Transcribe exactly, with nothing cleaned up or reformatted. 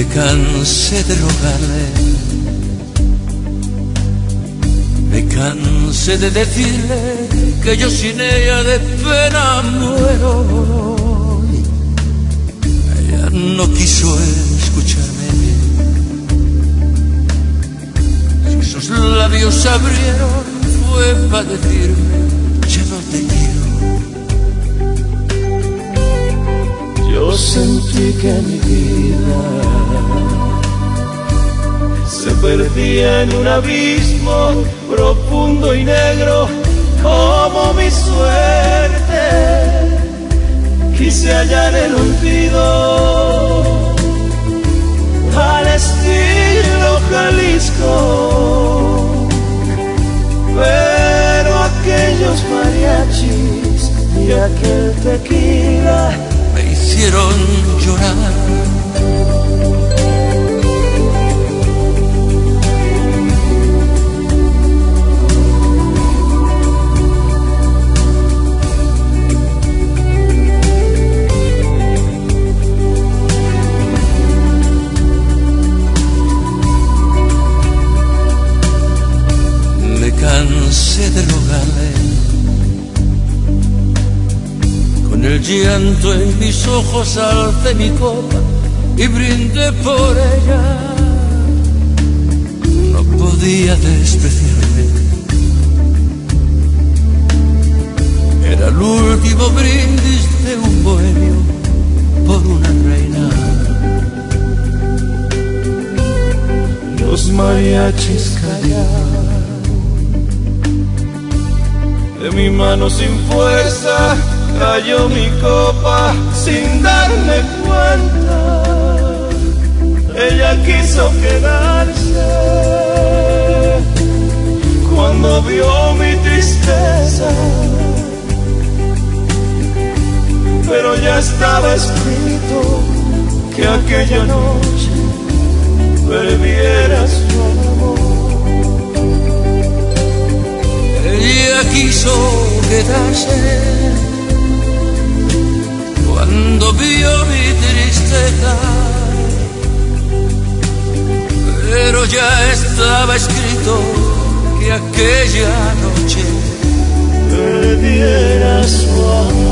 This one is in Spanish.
cansé de rogarle, me cansé de decirle que yo sin ella de pena muero. Ella no quiso escucharme. Si sus labios se abrieron fue para decirme ya no te quiero. Yo sentí que mi vida se perdía en un abismo profundo y negro como mi suerte. Quise hallar el olvido al estilo Jalisco, pero aquellos mariachis y aquel tequila me hicieron llorar. Me cansé de rogarle, con el llanto en mis ojos alcé mi copa y brindé por ella. No podía despreciarme, era el último brindis de un bohemio por una reina. Los mariachis callaron, de mi mano sin fuerza cayó mi copa sin darme cuenta. Ella quiso quedarse cuando vio mi tristeza, pero ya estaba escrito que aquella noche perdiera su amor. Ella quiso quedarse cuando vio mi tristeza, pero ya estaba escrito que aquella noche perdiera su amor.